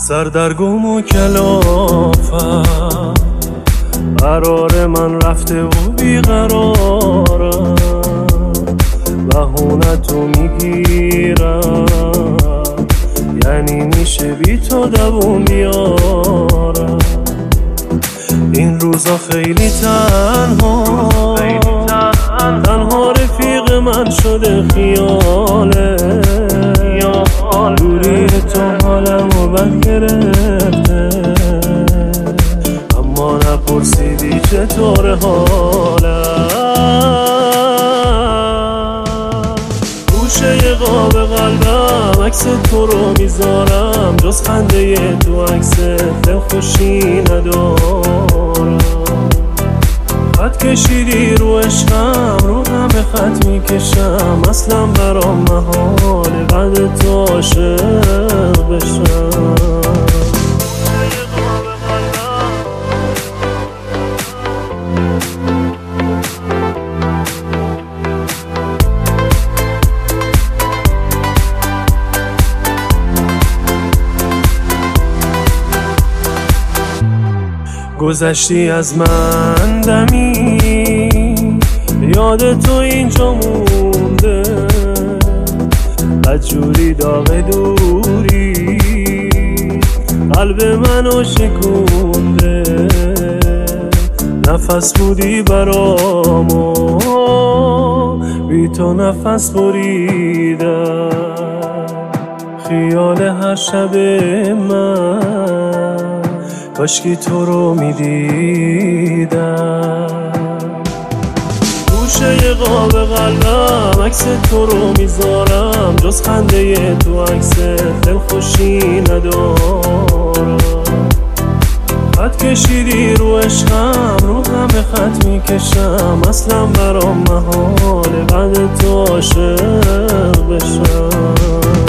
سردرگم و کلافم، قرار من رفته و بیقرارم، بهونتو میگیرم، یعنی میشه بی تو دووم بیارم. این روزا خیلی تنها رفیق من شده خیاله، دوری تو حالمو بد گرفته، اما نپرسیدی چطور حالم. گوشه قاب قلبم عکس تو رو میذارم، جز خنده تو عکس دل خوشی ندارم. خط کشیدی رو عشقم، رو همه خط میکشم، اصلا برام محاله بعد تو عاشق بشم. گذشتی از من دمی، یاد تو اینجا مونده، بدجوری داغ دوری قلب منو شکونده. نفس بودی برامو، بی تو نفس بریدم. خیال هر شب من کاشکی تو رو میدیدم. گوشه قاب قلبم عکس تو رو میذارم، جز خنده تو عکس دل خوشی ندارم. خط کشیدی رو عشقم، رو همه خط میکشم، اصلا برام محاله بعد تو عاشق بشم.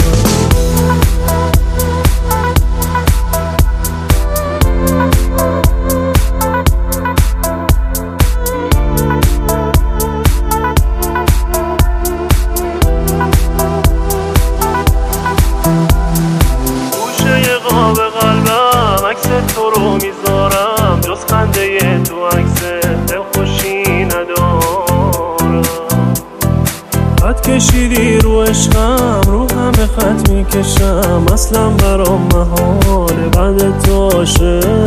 تو رو میذارم، جز خنده تو عکس دل خوشی ندارم. خط کشیدی رو عشقم، رو همه خط میکشم، اصلا برام محاله بعد تو عاشق